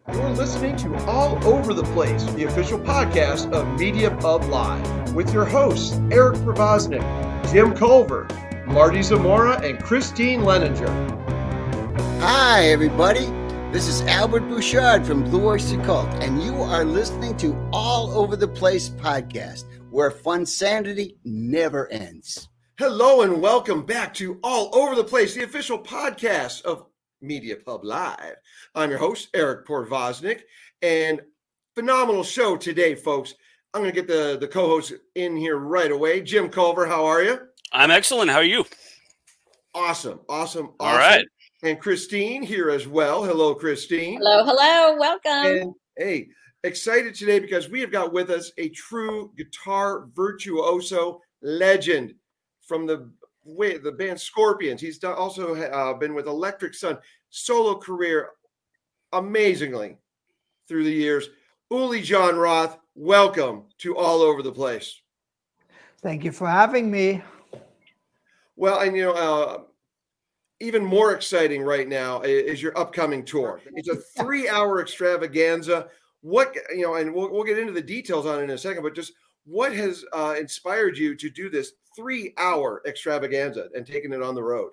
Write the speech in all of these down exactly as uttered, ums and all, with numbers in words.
You're listening to All Over the Place, the official podcast of Media Pub Live, with your hosts, Eric Provoznik, Jim Culver, Marty Zamora, and Christine Leninger. Hi, everybody. This is Albert Bouchard from Blue Oyster Cult, and you are listening to All Over the Place podcast, where fun sanity never ends. Hello and welcome back to All Over the Place, the official podcast of Media Pub Live. I'm your host, Eric Provoznik, and phenomenal show today, folks. I'm going to get the, the co-host in here right away. Jim Culver, how are you? I'm excellent. How are you? Awesome, awesome, awesome. All right. And Christine here as well. Hello, Christine. Hello, hello. Welcome. And hey, excited today because we have got with us a true guitar virtuoso legend from the way the band Scorpions. He's done, also uh, been with Electric Sun, solo career amazingly through the years. Uli Jon Roth, welcome to All Over the Place. Thank you for having me. Well, and you know, uh, even more exciting right now is your upcoming tour. It's a three-hour extravaganza. What, you know, and we'll, we'll get into the details on it in a second, but just what has uh, inspired you to do this three-hour extravaganza and taking it on the road?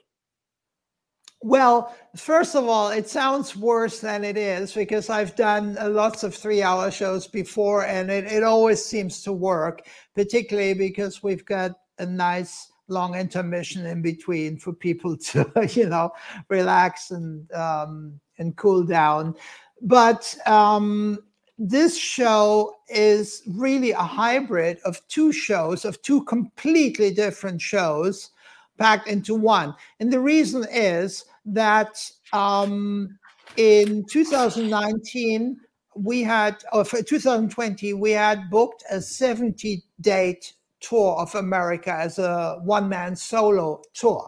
Well, first of all, it sounds worse than it is because I've done uh, lots of three-hour shows before, and it, it always seems to work, particularly because we've got a nice long intermission in between for people to, you know, relax and um, and cool down. But um, this show is really a hybrid of two shows, of two completely different shows packed into one. And the reason is that um, in two thousand nineteen, we had, or for two thousand twenty, we had booked a seventy-date tour of America as a one-man solo tour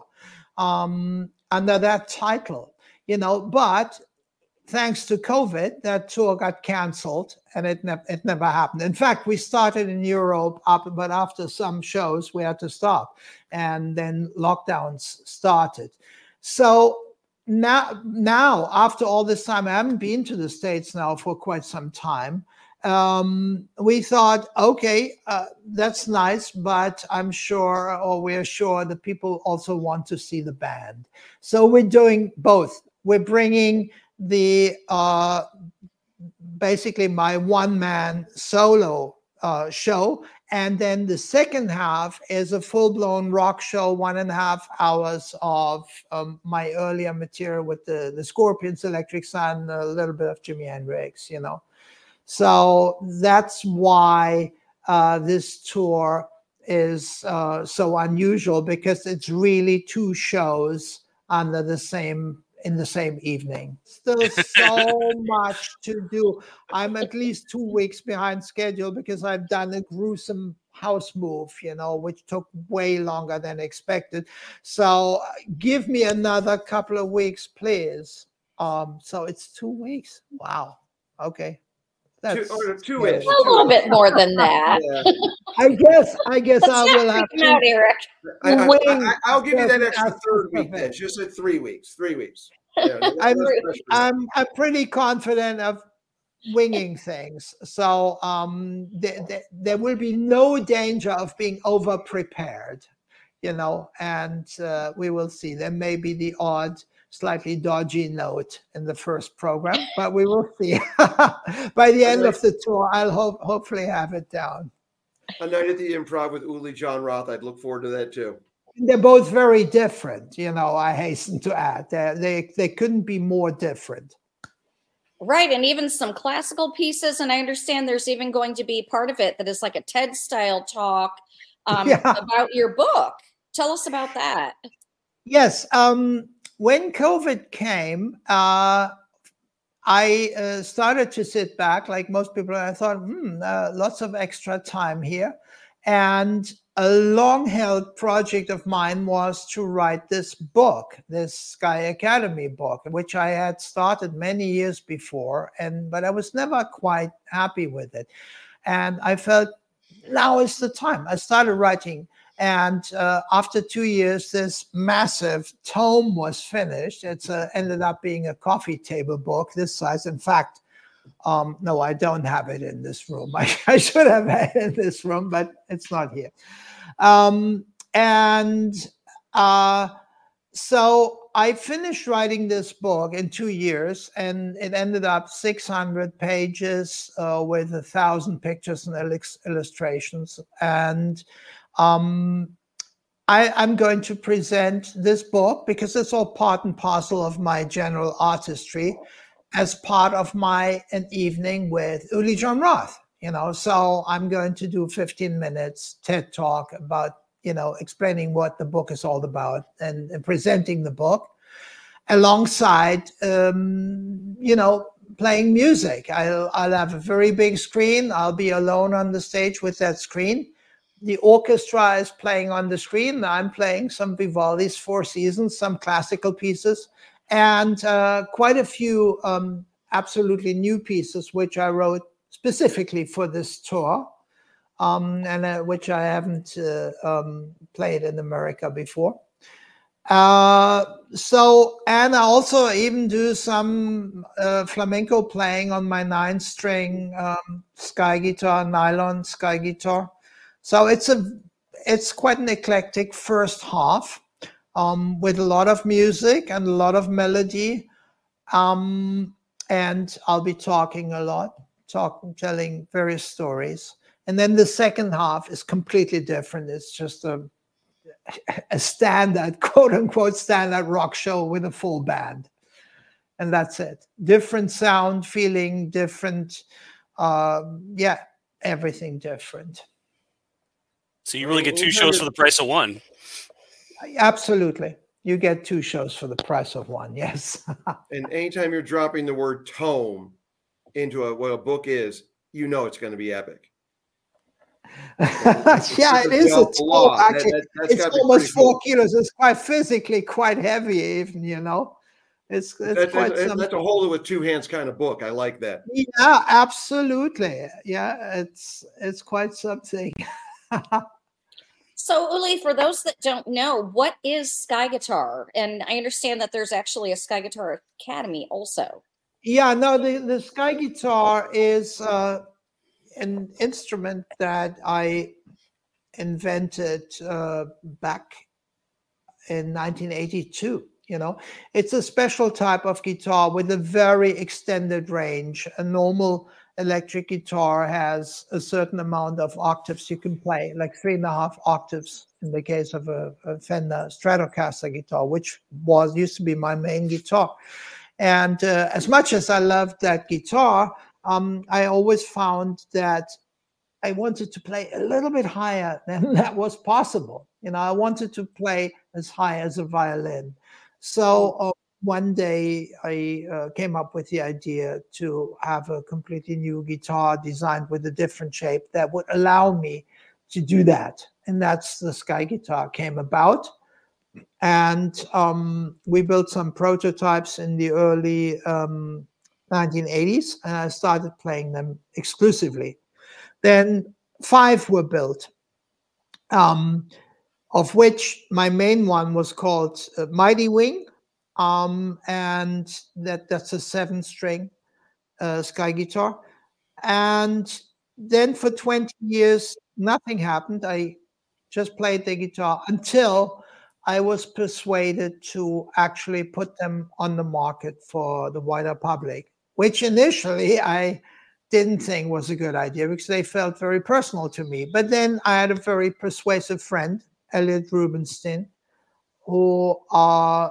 um, under that title, you know, but thanks to COVID, that tour got canceled and it, ne- it never happened. In fact, we started in Europe, up, but after some shows, we had to stop. And then lockdowns started. So now, now, after all this time, I haven't been to the States now for quite some time. Um, we thought, okay, uh, that's nice, but I'm sure, or we're sure that people also want to see the band. So we're doing both. We're bringing the uh basically my one-man solo uh show, and then the second half is a full-blown rock show, one and a half hours of um, my earlier material with the the Scorpions, Electric Sun, a little bit of Jimi Hendrix, you know. So that's why uh this tour is uh so unusual, because it's really two shows under the same in the same evening. Still so much to do. I'm at least two weeks behind schedule because I've done a gruesome house move, you know, which took way longer than expected. So give me another couple of weeks, please. Um, so it's two weeks. Wow. Okay. That's two, or two ish. A little bit more than that. Yeah. I guess. I guess Let's I will have to. Out, Eric. I, I, I, I'll give you that extra third week. Then just at three weeks. Three weeks. Yeah, I'm, I'm I'm pretty confident of winging things. So um, th- th- there will be no danger of being over prepared, you know. And uh, we will see. There may be the odd, slightly dodgy note in the first program, but we will see. By the end of the tour, I'll hope hopefully have it down. A night at the Improv with Uli Jon Roth. I'd look forward to that too. They're both very different, you know, I hasten to add. They're, they they couldn't be more different. Right, and even some classical pieces, and I understand there's even going to be part of it that is like a TED-style talk um, yeah. about your book. Tell us about that. Yes, um, when COVID came, uh, I uh, started to sit back like most people, and I thought, hmm, uh, lots of extra time here. And a long-held project of mine was to write this book, this Sky Academy book, which I had started many years before, and but I was never quite happy with it. And I felt now is the time. I started writing, and uh, after two years, this massive tome was finished. It's uh, ended up being a coffee table book this size. In fact, Um, no, I don't have it in this room. I, I should have had it in this room, but it's not here. Um, and uh, so I finished writing this book in two years, and it ended up six hundred pages uh, with a thousand pictures and illus- illustrations. And um, I, I'm going to present this book, because it's all part and parcel of my general artistry, as part of my an evening with Uli Jon Roth. You know, so I'm going to do fifteen minutes TED Talk about, you know, explaining what the book is all about, and, and presenting the book alongside, um, you know, playing music. I'll, I'll have a very big screen. I'll be alone on the stage with that screen. The orchestra is playing on the screen. I'm playing some Vivaldi's Four Seasons, some classical pieces, and uh, quite a few um, absolutely new pieces, which I wrote specifically for this tour, um, and uh, which I haven't uh, um, played in America before. Uh, so, and I also even do some uh, flamenco playing on my nine string um, sky guitar, nylon sky guitar. So it's a, it's quite an eclectic first half, um, with a lot of music and a lot of melody. Um, and I'll be talking a lot, talking, telling various stories. And then the second half is completely different. It's just a, a standard, quote unquote, standard rock show with a full band. And that's it. Different sound, feeling different. Uh, yeah, everything different. So you really get two shows for the price of one. Absolutely. You get two shows for the price of one. Yes. And anytime you're dropping the word tome into a, what a book is, you know it's going to be epic. Yeah, it is a tome. Actually, that, that, it's almost four cool. kilos. It's quite physically quite heavy, even, you know. It's, it's that's, quite that's, that's a hold it with two hands kind of book. I like that. Yeah, absolutely. Yeah, it's it's quite something. So, Uli, for those that don't know, what is Sky Guitar? And I understand that there's actually a Sky Guitar Academy also. Yeah, no, the, the Sky Guitar is uh, an instrument that I invented uh, back in nineteen eighty-two. You know, it's a special type of guitar with a very extended range. A normal electric guitar has a certain amount of octaves you can play, like three and a half octaves in the case of a, a Fender Stratocaster guitar, which was used to be my main guitar. And uh, as much as I loved that guitar, um, I always found that I wanted to play a little bit higher than that was possible. You know, I wanted to play as high as a violin. So uh, one day I uh, came up with the idea to have a completely new guitar designed with a different shape that would allow me to do that. And that's the Sky Guitar came about. And um, we built some prototypes in the early um, nineteen eighties, and I started playing them exclusively. Then five were built, um, of which my main one was called uh, Mighty Wing. Um, and that, that's a seven string uh, Sky Guitar. And then for twenty years, nothing happened. I just played the guitar until I was persuaded to actually put them on the market for the wider public, which initially I didn't think was a good idea because they felt very personal to me. But then I had a very persuasive friend, Elliot Rubinstein, who uh,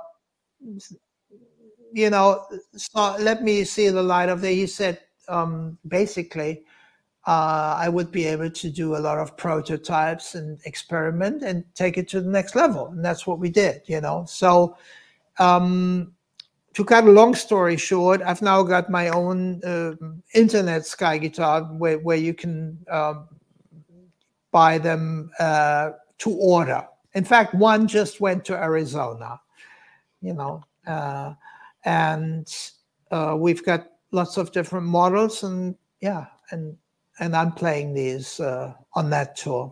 you know, so let me see the light of day. He said, um, basically, uh, I would be able to do a lot of prototypes and experiment and take it to the next level. And that's what we did, you know. So um, to cut a long story short, I've now got my own uh, internet Sky Guitar where, where you can um, buy them uh, to order. In fact, one just went to Arizona, you know. Uh, and uh, we've got lots of different models, and yeah, and and I'm playing these uh, on that tour.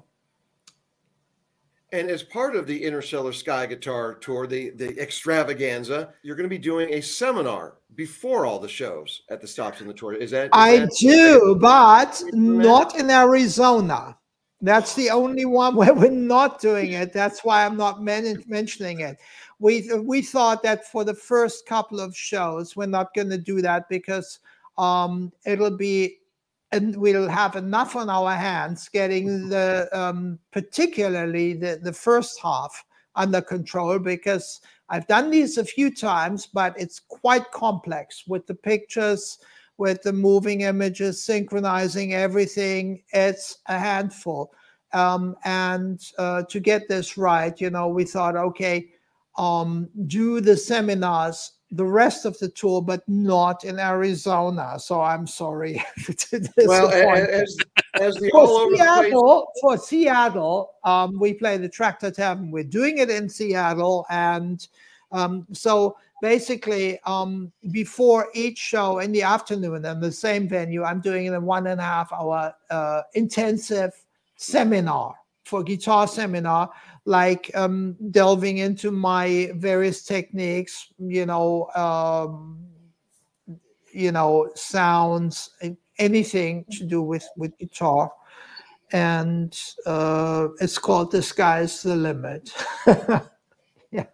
And as part of the Interstellar Sky Guitar Tour, the, the extravaganza, you're going to be doing a seminar before all the shows at the stops on the tour. Is that? Is I that, do, but not in Arizona. That's the only one where we're not doing it. That's why I'm not men- mentioning it. We we thought that for the first couple of shows, we're not going to do that because um, it'll be, and we'll have enough on our hands getting the um, particularly the, the first half under control, because I've done these a few times, but it's quite complex with the pictures, with the moving images, synchronizing everything. It's a handful. Um, and uh, to get this right, you know, we thought, okay, um, do the seminars the rest of the tour, but not in Arizona. So I'm sorry to disappoint. Well, as, as the for all over Seattle, the place. For Seattle, um, we play the Tractor Tavern. We're doing it in Seattle. And um, so basically, um, before each show in the afternoon in the same venue, I'm doing a one and a half hour uh, intensive seminar for guitar seminar, like um, delving into my various techniques, you know, um, you know, sounds, anything to do with, with guitar. And uh, it's called The Sky's the Limit. Yeah.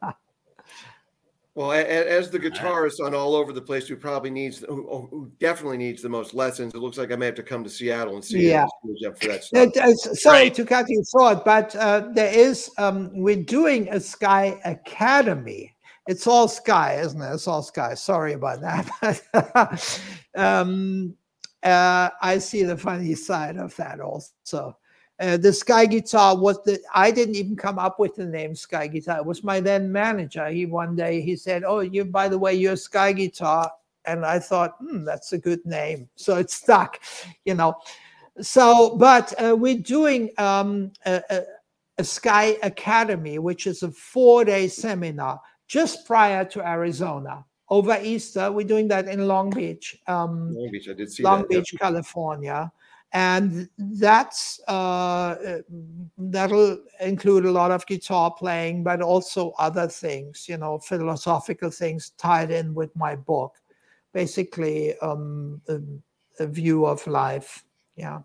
Well, as the guitarist on all over the place, who probably needs, who, who definitely needs the most lessons, it looks like I may have to come to Seattle and see yeah. it for that stuff. Uh, sorry Right. to cut you short, but uh, there is, um, we're doing a Sky Academy. It's all Sky, isn't it? It's all Sky. Sorry about that. um, uh, I see the funny side of that also. Uh, the Sky Guitar was the, I didn't even come up with the name Sky Guitar. It was my then manager. He one day, he said, oh, you, by the way, you're Sky Guitar. And I thought, hmm, that's a good name. So it stuck, you know. So, but uh, we're doing um, a, a, a Sky Academy, which is a four-day seminar just prior to Arizona. Over Easter, we're doing that in Long Beach. Um, Long Beach, I did see Long that. Beach, yeah. California. And that's uh, that'll include a lot of guitar playing, but also other things, you know, philosophical things tied in with my book. Basically, um, a, a view of life. Yeah.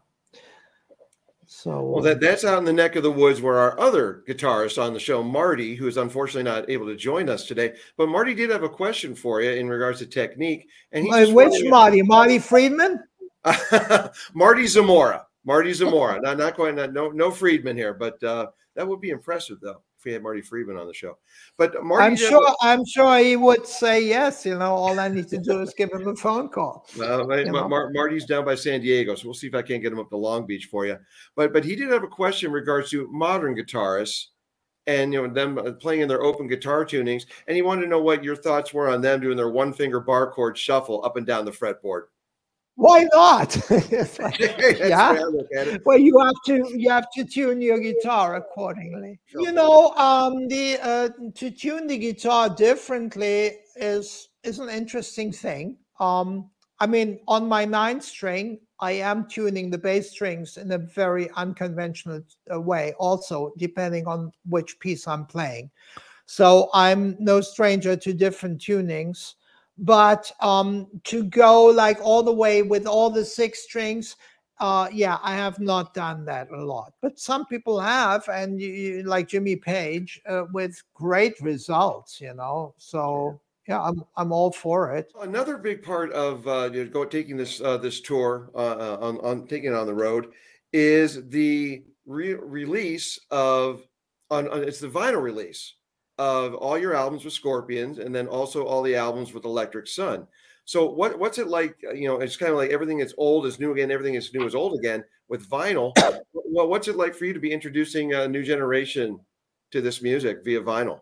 So well, that, that's out in the neck of the woods where our other guitarist on the show, Marty, who is unfortunately not able to join us today. But Marty did have a question for you in regards to technique. And he uh, which Marty? Marty Friedman? Marty Zamora. Marty Zamora. Not not quite not, no no Friedman here, but uh, that would be impressive though if we had Marty Friedman on the show. But Marty, I'm sure a, I'm sure he would say yes. You know, all I need to do is give him a phone call. Uh, Mar- Marty's down by San Diego, so we'll see if I can't get him up to Long Beach for you. But but he did have a question in regards to modern guitarists and you know them playing in their open guitar tunings, and he wanted to know what your thoughts were on them doing their one finger bar chord shuffle up and down the fretboard. Why not? Yeah. Well, you have to you have to tune your guitar accordingly. Sure. You know, um, the uh, to tune the guitar differently is is an interesting thing. Um, I mean, on my ninth string, I am tuning the bass strings in a very unconventional way, also depending on which piece I'm playing. So I'm no stranger to different tunings. But um, to go like all the way with all the six strings, uh, yeah, I have not done that a lot. But some people have, and you, you, like Jimmy Page, uh, with great results, you know. So yeah, I'm I'm all for it. Another big part of uh, you know, go taking this uh, this tour uh, on on taking it on the road is the re- release of on, on it's the vinyl release of all your albums with Scorpions, and then also all the albums with Electric Sun. So what what's it like? You know, it's kind of like everything that's old is new again, everything is new is old again with vinyl. Well, what's it like for you to be introducing a new generation to this music via vinyl?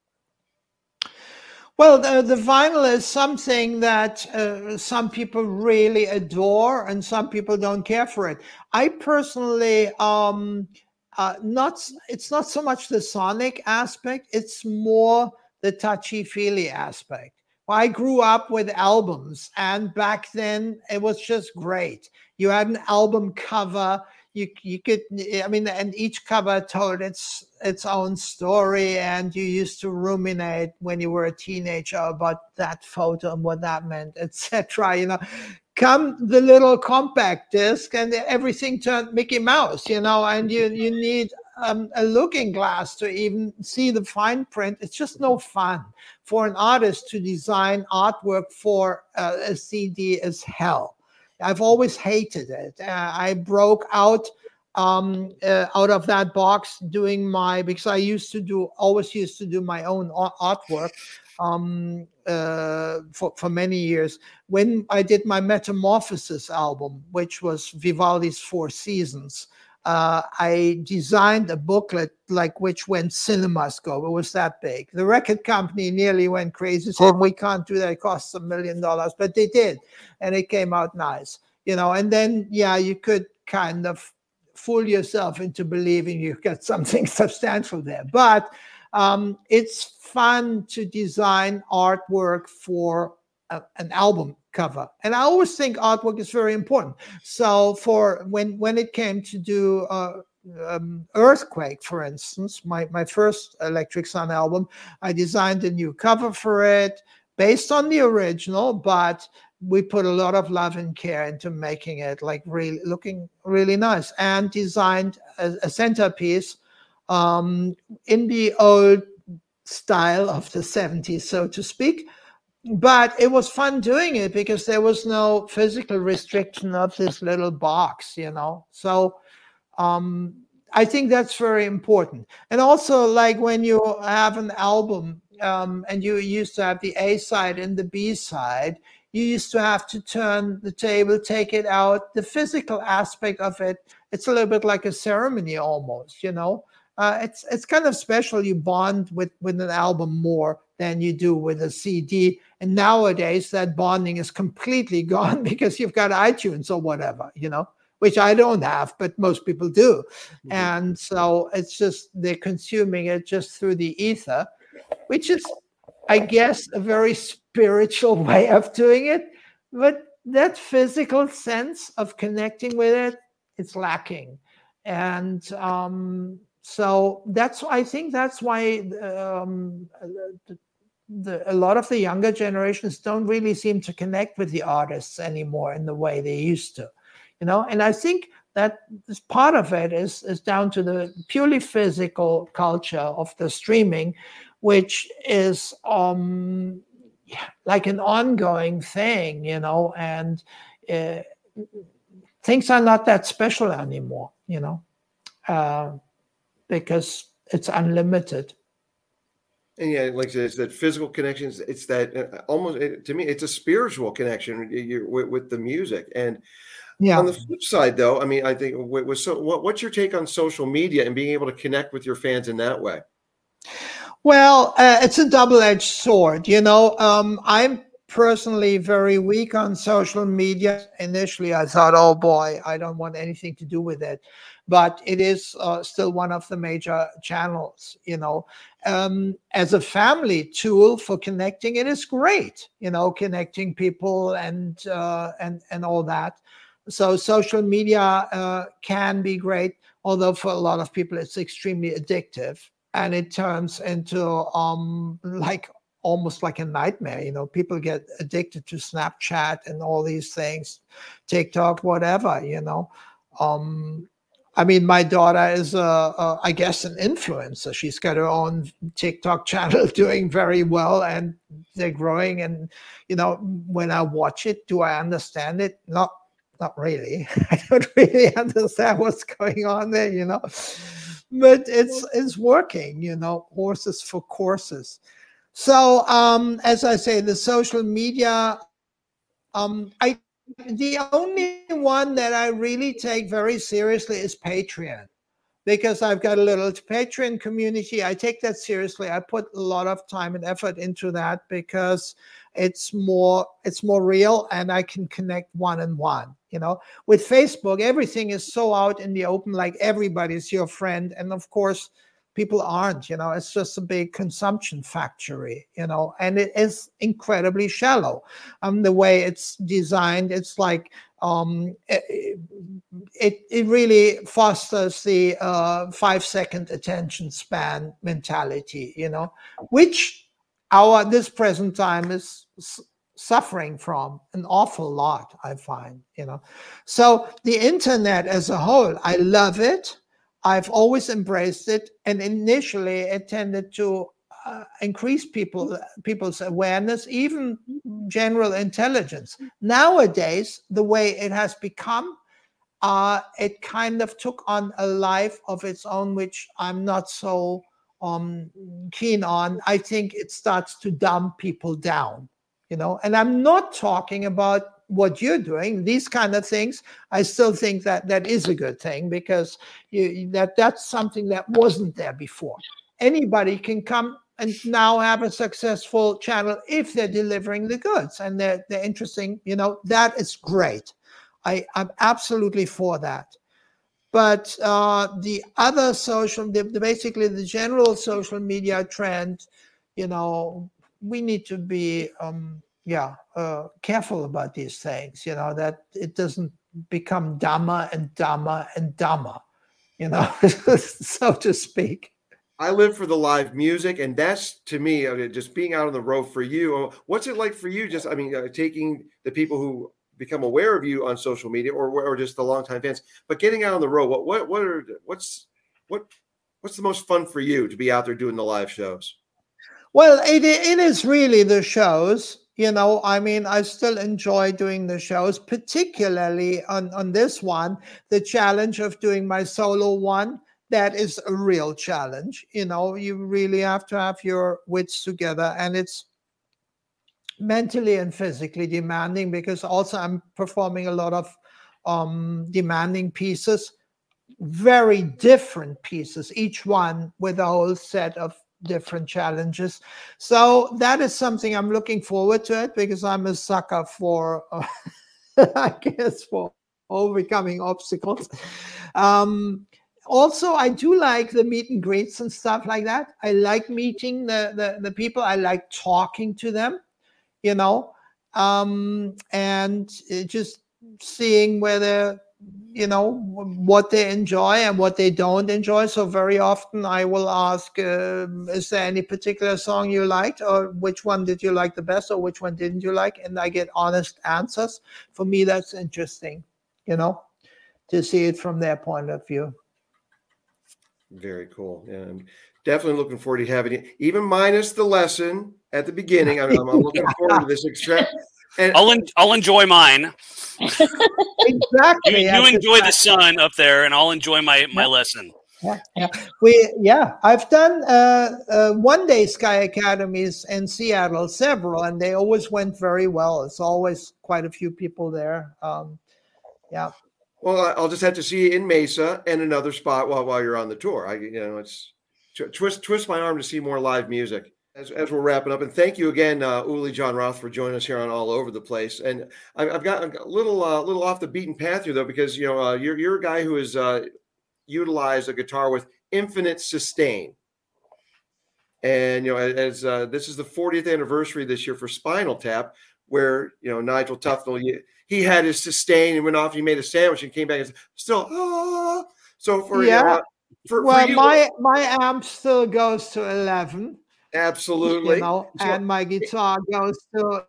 Well, the, the vinyl is something that uh, some people really adore and some people don't care for it. I personally, um, Uh, not it's not so much the sonic aspect, it's more the touchy-feely aspect. Well, I grew up with albums, and back then it was just great. You had an album cover, you you could, I mean, and each cover told its its own story, and you used to ruminate when you were a teenager about that photo and what that meant, et cetera. You know, come the little compact disc, and everything turned Mickey Mouse. You know, and you you need um, a looking glass to even see the fine print. It's just no fun for an artist to design artwork for uh, a C D as hell. I've always hated it. Uh, I broke out um, uh, out of that box doing my, because I used to do, always used to do my own artwork um, uh, for, for many years. When I did my Metamorphosis album, which was Vivaldi's Four Seasons, Uh, I designed a booklet like which when cinemas go. It was that big. The record company nearly went crazy, said, we can't do that. It costs a million dollars, but they did. And it came out nice, you know, and then, yeah, you could kind of fool yourself into believing you've got something substantial there. But um, it's fun to design artwork for a, an album cover. And I always think artwork is very important. So for when when it came to do uh, um, Earthquake, for instance, my, my first Electric Sun album, I designed a new cover for it based on the original, but we put a lot of love and care into making it like really looking really nice, and designed a, a centerpiece um, in the old style of the seventies, so to speak. But it was fun doing it because there was no physical restriction of this little box, you know. So um, I think that's very important. And also, like when you have an album um, and you used to have the A side and the B side, you used to have to turn the table, take it out. The physical aspect of it, it's a little bit like a ceremony almost, you know. Uh, it's it's kind of special. You bond with, with an album more than you do with a C D. And nowadays that bonding is completely gone because you've got iTunes or whatever, you know, which I don't have, but most people do. Mm-hmm. And so it's just, they're consuming it just through the ether, which is, I guess, a very spiritual way of doing it. But that physical sense of connecting with it, it's lacking. And um, so that's, I think that's why um, the, The, a lot of the younger generations don't really seem to connect with the artists anymore in the way they used to, you know. And I think that this part of it is is down to the purely physical culture of the streaming, which is um, like an ongoing thing, you know. And uh, things are not that special anymore, you know, uh, because it's unlimited. And yeah, like I said, it's that physical connections. It's that uh, almost, it, to me, it's a spiritual connection you, with, with the music. And yeah. On the flip side, though, I mean, I think with, with so, what, what's your take on social media and being able to connect with your fans in that way? Well, uh, it's a double-edged sword. You know, um, I'm personally very weak on social media. Initially, I thought, oh boy, I don't want anything to do with it. But it is uh, still one of the major channels, you know. Um, as a family tool for connecting, it is great, you know, connecting people and uh, and and all that. So social media uh, can be great, although for a lot of people it's extremely addictive, and it turns into um, like almost like a nightmare. You know, people get addicted to Snapchat and all these things, TikTok, whatever. You know. Um, I mean, my daughter is, uh, uh, I guess, an influencer. She's got her own TikTok channel doing very well, and they're growing. And, you know, when I watch it, do I understand it? Not, not really. I don't really understand what's going on there, you know. But it's it's working, you know, horses for courses. So, um, as I say, the social media, um, I. The only one that I really take very seriously is Patreon, because I've got a little Patreon community. I take that seriously. I put a lot of time and effort into that because it's more it's more real, and I can connect one on one. You know, with Facebook, everything is so out in the open, like everybody's your friend, and of course, People aren't, you know, it's just a big consumption factory, you know, and it is incredibly shallow. Um, the way it's designed, it's like, um, it, it, it really fosters the uh, five second attention span mentality, you know, which our, this present time is suffering from an awful lot, I find, you know. So the internet as a whole, I love it. I've always embraced it. And initially it tended to uh, increase people, people's awareness, even general intelligence. Nowadays, the way it has become, uh, it kind of took on a life of its own, which I'm not so um, keen on. I think it starts to dumb people down. You know, and I'm not talking about what you're doing. These kind of things, I still think that that is a good thing, because you, that that's something that wasn't there before. Anybody can come and now have a successful channel if they're delivering the goods and they're they're interesting. You know, that is great. I I'm absolutely for that. But uh, the other social, the, the basically the general social media trend, you know, we need to be, um, yeah, uh, careful about these things, you know, that it doesn't become dumber and dumber and dumber, you know, so to speak. I live for the live music, and that's, to me, I mean, just being out on the road for you. What's it like for you? Just, I mean, uh, taking the people who become aware of you on social media, or or just the longtime fans, but getting out on the road. What what what are what's what what's the most fun for you to be out there doing the live shows? Well, it it is really the shows. You know, I mean, I still enjoy doing the shows, particularly on, on this one, the challenge of doing my solo one. That is a real challenge. You know, you really have to have your wits together, and it's mentally and physically demanding, because also I'm performing a lot of um, demanding pieces, very different pieces, each one with a whole set of different challenges. So that is something I'm looking forward to it, because I'm a sucker for, uh, I guess, for overcoming obstacles. Um, also, I do like the meet and greets and stuff like that. I like meeting the, the, the people. I like talking to them, you know, um, and just seeing whether, you know, what they enjoy and what they don't enjoy. So very often I will ask, uh, is there any particular song you liked, or which one did you like the best, or which one didn't you like? And I get honest answers. For me, that's interesting, you know, to see it from their point of view. Very cool. Yeah, I'm definitely looking forward to having it, even minus the lesson at the beginning. I'm, I'm looking yeah. forward to this extra. And I'll en- I'll enjoy mine. Exactly. You, you enjoy the sun up there, and I'll enjoy my, my yeah. lesson. Yeah, yeah. We yeah. I've done uh, uh, one day Sky Academies in Seattle, several, and they always went very well. It's always quite a few people there. Um, yeah. Well, I'll just have to see you in Mesa and another spot while while you're on the tour. I you know it's twist twist my arm to see more live music. As, as we're wrapping up, and thank you again, uh, Uli Jon Roth, for joining us here on All Over the Place. And I've, I've got a little, uh, little off the beaten path here, though, because you know uh, you're you're a guy who has uh, utilized a guitar with infinite sustain. And you know, as uh, this is the fortieth anniversary this year for Spinal Tap, where you know Nigel Tufnell, he, he had his sustain and went off. And he made a sandwich and came back and said, still, ah. So for yeah, you know, uh, for, well, for you, my my amp still goes to eleven. Absolutely. You know, so, and my guitar goes to.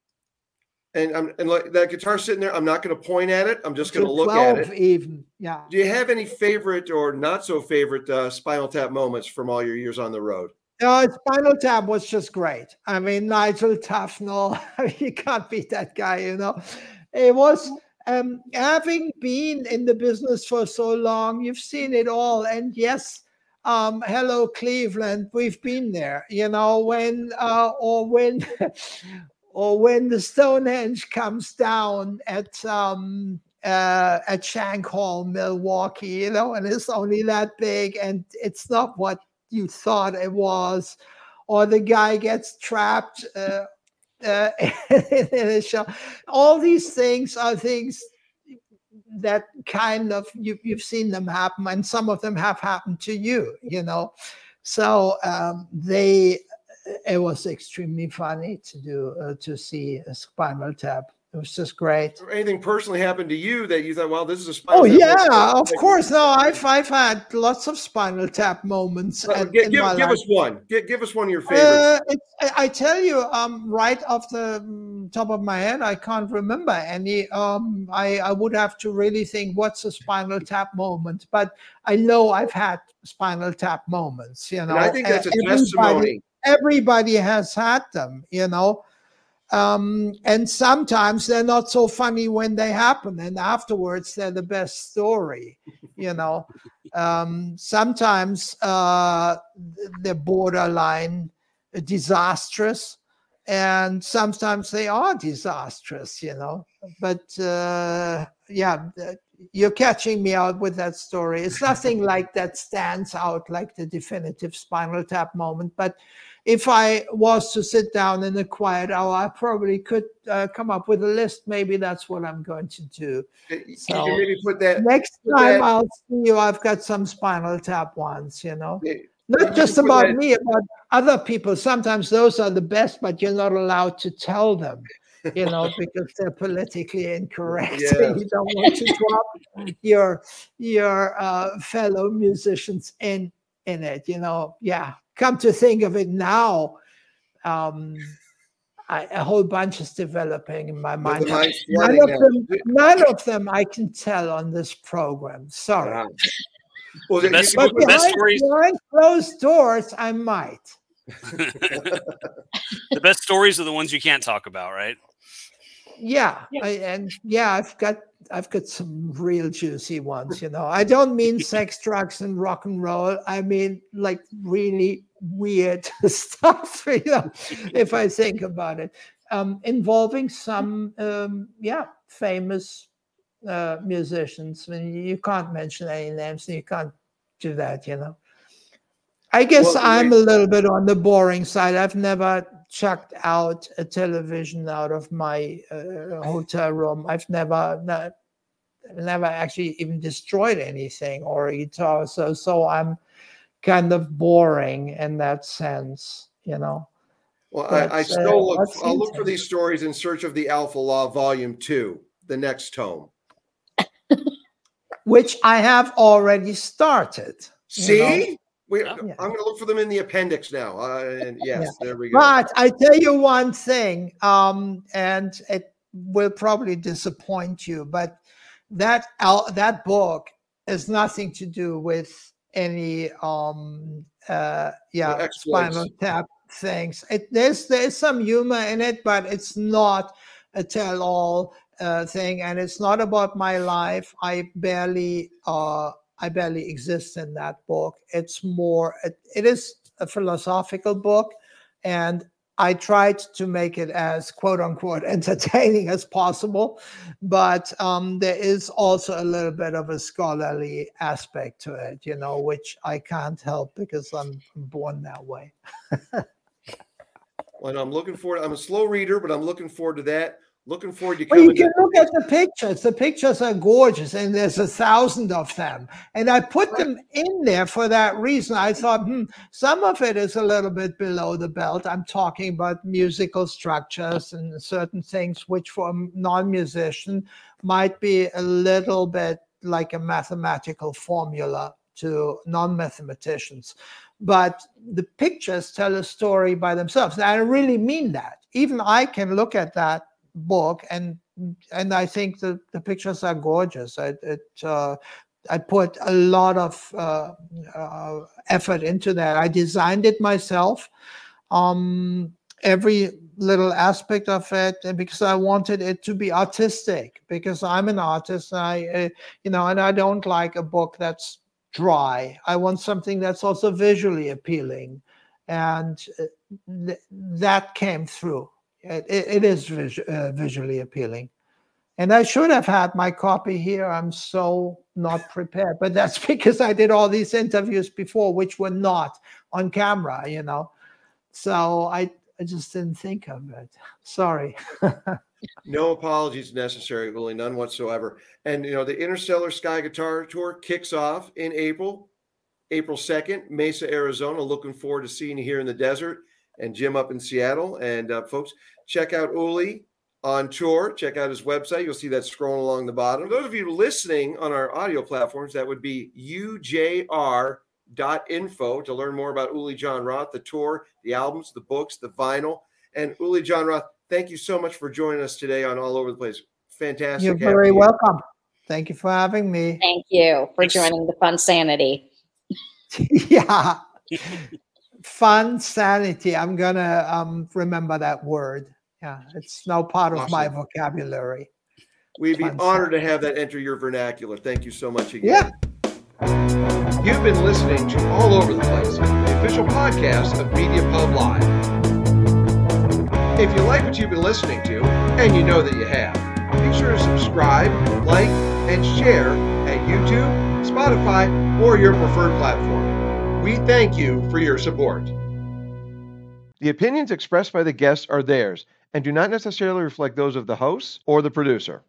And I'm and like that guitar sitting there, I'm not going to point at it. I'm just going to look at it. Even, yeah. Do you have any favorite or not so favorite uh, Spinal Tap moments from all your years on the road? Uh, Spinal Tap was just great. I mean, Nigel Tufnell, you can't beat that guy. You know, it was. Um, having been in the business for so long, you've seen it all, and yes. Um, hello, Cleveland. We've been there, you know, when uh, or when or when the Stonehenge comes down at um, uh, at Shank Hall, Milwaukee, you know, and it's only that big, and it's not what you thought it was, or the guy gets trapped uh, uh, in a show. All these things are things that kind of, you, you've seen them happen, and some of them have happened to you, you know. So um, they, it was extremely funny to do, uh, to see a Spinal Tap. It was just great. Or anything personally happened to you that you thought, well, this is a Spinal Oh Tap yeah, moment. of course. No, I've I've had lots of Spinal Tap moments. Uh, at- give in give, my give life. us one. Give, give us one of your favorites. Uh, it, I I tell you, um, right off the mm, top of my head, I can't remember any. Um, I I would have to really think what's a Spinal Tap moment, but I know I've had Spinal Tap moments. You know, and I think that's a Everybody- testimony. Everybody has had them. You know. Um, and sometimes they're not so funny when they happen, and afterwards they're the best story, you know. Um, sometimes uh, they're borderline disastrous, and sometimes they are disastrous, you know. But uh, yeah, you're catching me out with that story. It's nothing like that stands out like the definitive Spinal Tap moment, but if I was to sit down in a quiet hour, I probably could uh, come up with a list. Maybe that's what I'm going to do. You So, can maybe put that. Next put time that- I'll see you, I've got some Spinal Tap ones, you know. you Not can just put about that- me, about other people. Sometimes those are the best, but you're not allowed to tell them, you know, because they're politically incorrect. Yeah. You don't want to drop your your uh, fellow musicians in in it, you know. Yeah. Come to think of it now, um, I, a whole bunch is developing in my mind. the mind's None flooding of, now. them, none of them I can tell on this program. Sorry. Wow. Well, The you best- can But put- best behind, stories- behind closed doors, I might. The best stories are the ones you can't talk about, right? Yeah, Yeah. I, and yeah, I've got I've got some real juicy ones. You know, I don't mean sex, drugs, and rock and roll. I mean like really weird stuff. You know, if I think about it, um, involving some um, yeah famous uh, musicians. I mean, you can't mention any names, and you can't do that. You know. I guess Well, I'm wait. a little bit on the boring side. I've never chucked out a television out of my uh, hotel room. I've never, not, never actually even destroyed anything or a guitar. So, so I'm kind of boring in that sense, you know. Well, But, I, I uh, still look. let's I'll see look for then. these stories in search of the Alpha Law Volume Two, the next tome. Which I have already started. you See, know. we, Yeah. I'm going to look for them in the appendix now. Uh, and yes, there we go. But I tell you one thing, um, and it will probably disappoint you, but that al- that book has nothing to do with any um, uh, yeah No exploits. Spinal Tap things. It, there's there's some humor in it, but it's not a tell-all uh, thing, and it's not about my life. I barely uh, I barely exist in that book. It's more, it, it is a philosophical book, and I tried to make it as quote unquote entertaining as possible, but um, there is also a little bit of a scholarly aspect to it, you know, which I can't help because I'm born that way. And I'm looking forward. I'm a slow reader, but I'm looking forward to that. Looking forward to Well, you coming. can to- look at the pictures. The pictures are gorgeous, and there's a thousand of them. And I put them in there for that reason. I thought, hmm, some of it is a little bit below the belt. I'm talking about musical structures and certain things which for a non-musician might be a little bit like a mathematical formula to non-mathematicians. But the pictures tell a story by themselves. And I really mean that. Even I can look at that book and and I think the, the pictures are gorgeous. I it, uh, I put a lot of uh, uh, effort into that. I designed it myself, um, every little aspect of it, and because I wanted it to be artistic. Because I'm an artist, and I uh, you know, and I don't like a book that's dry. I want something that's also visually appealing, and th- that came through. It, it is vis- uh, visually appealing. And I should have had my copy here. I'm so not prepared. But that's because I did all these interviews before, which were not on camera, you know. So I, I just didn't think of it. Sorry. No apologies necessary, Uli, none whatsoever. And, you know, the Interstellar Sky Guitar Tour kicks off in April, April second, Mesa, Arizona. Looking forward to seeing you here in the desert, and Jim up in Seattle. And uh, folks, check out Uli on tour. Check out his website. You'll see that scrolling along the bottom. For those of you listening on our audio platforms, that would be U J R dot info to learn more about Uli Jon Roth, the tour, the albums, the books, the vinyl. And Uli Jon Roth, thank you so much for joining us today on All Over the Place. Fantastic. You're very you. welcome. Thank you for having me. Thank you for joining the Fun Sanity. Yeah. Fun Sanity. I'm going to um, remember that word. Yeah, it's now part awesome. of my vocabulary. We'd be Fun honored sanity. to have that enter your vernacular. Thank you so much again. Yeah. You've been listening to All Over the Place, the official podcast of Media Pub Live. If you like what you've been listening to, and you know that you have, be sure to subscribe, like, and share at YouTube, Spotify, or your preferred platform. We thank you for your support. The opinions expressed by the guests are theirs and do not necessarily reflect those of the hosts or the producer.